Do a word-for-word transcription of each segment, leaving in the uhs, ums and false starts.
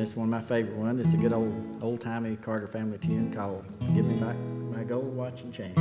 this is one of my favorite ones. It's a good old old-timey Carter family tune called "Give Me Back My Gold Watch and Chain."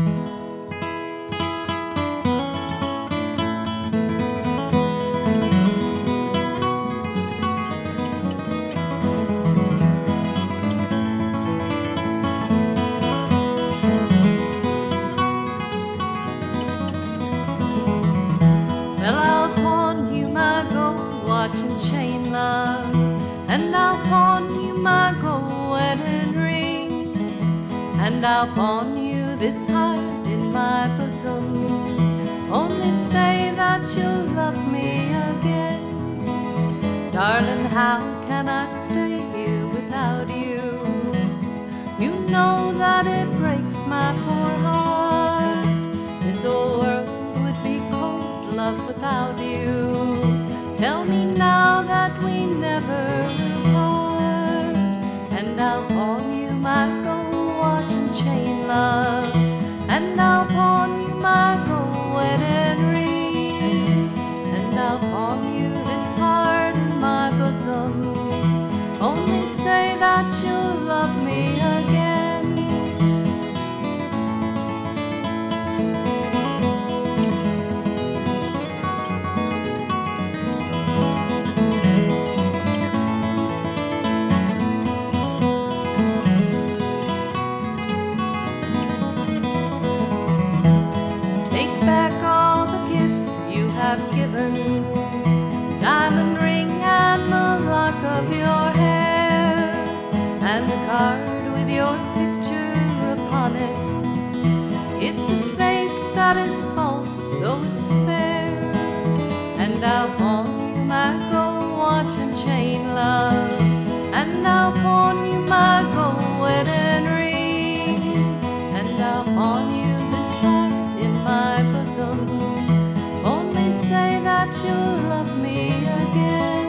Well, I'll pawn you my gold watch and chain, love, and I'll pawn you my gold wedding ring, and I'll pawn you this heart in my bosom. Only say that you'll love me again. Darling, how can I stay here without you? You know that it breaks my poor heart. This old world would be cold, love, without you. Tell me now that we never will part, and I'll pawn you my gold watch and chain, love, and I'll pawn you my gold wedding ring, and I'll pawn you this heart in my bosom. Only say that you'll love me again. Given diamond ring and the lock of your hair, and the card with your picture upon it. It's a face that is false, though it's fair. And I'll pawn you my gold watch and chain, love, and I'll pawn you my gold wedding ring, and I'll pawn you this heart in my bosom. Say that you'll love me again.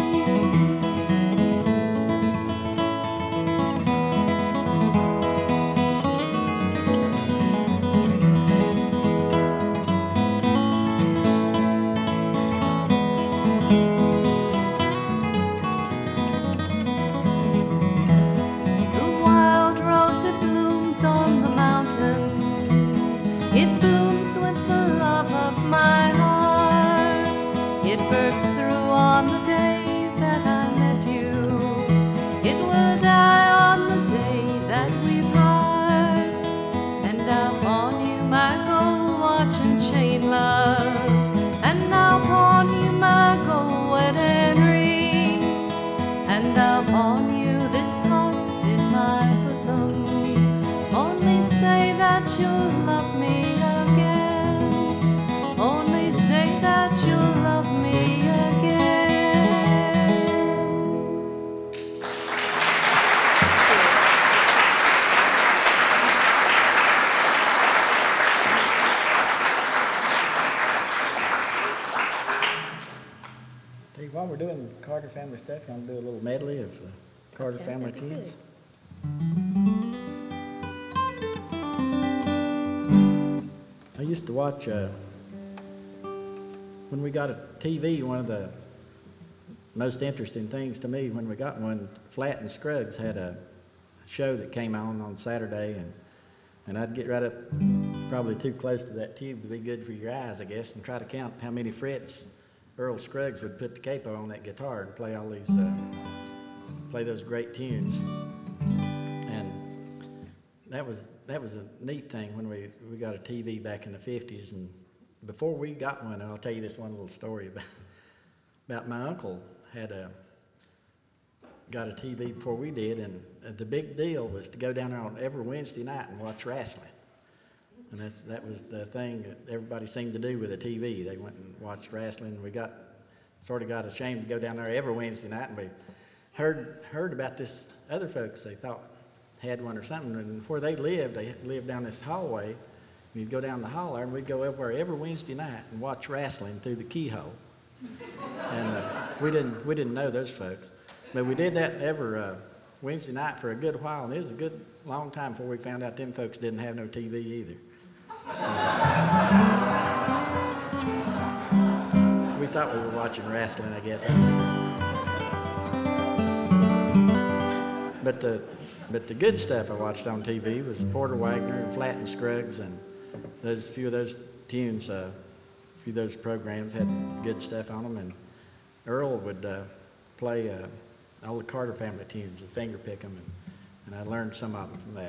The wild rose, it blooms on the mountain. It blooms with the love of my heart. It burst through on the day that I met you. It will die on the day that we part, and I'll pawn you my gold watch and chain, love, and I'll pawn you my gold wedding ring, and I'll pawn you this heart in my bosom. Only say that you'll love me again. Only say that you'll love me again. Tell you, while we're doing Carter family stuff, you want to do a little medley of uh, Carter Okay, family that'd be tunes? I used to watch, uh, when we got a T V, one of the most interesting things to me when we got one, Flatt and Scruggs had a show that came on on Saturday, and, and I'd get right up probably too close to that tube to be good for your eyes, I guess, and try to count how many frets Earl Scruggs would put the capo on that guitar and play all these, uh, play those great tunes. And that was that was a neat thing when we, we got a T V back in the fifties. And before we got one, I'll tell you this one little story about, about my uncle had a, got a T V before we did, and the big deal was to go down there on every Wednesday night and watch wrestling. And that's, that was the thing that everybody seemed to do with a T V. They went and watched wrestling. We got sort of got ashamed to go down there every Wednesday night, and we heard heard about this other folks they thought had one or something. And where they lived, they lived down this hallway. And you'd go down the hall there, and we'd go over every Wednesday night and watch wrestling through the keyhole. And uh, we didn't we didn't know those folks, but we did that every uh, Wednesday night for a good while, and it was a good long time before we found out them folks didn't have no T V either. We thought we were watching wrestling, I guess. but the, but the good stuff I watched on T V was Porter Wagner and Flatt and Scruggs, and those, a few of those tunes, uh, a few of those programs had good stuff on them, and Earl would uh, play uh, all the Carter family tunes, and finger pick them, and, and I learned some of them from that.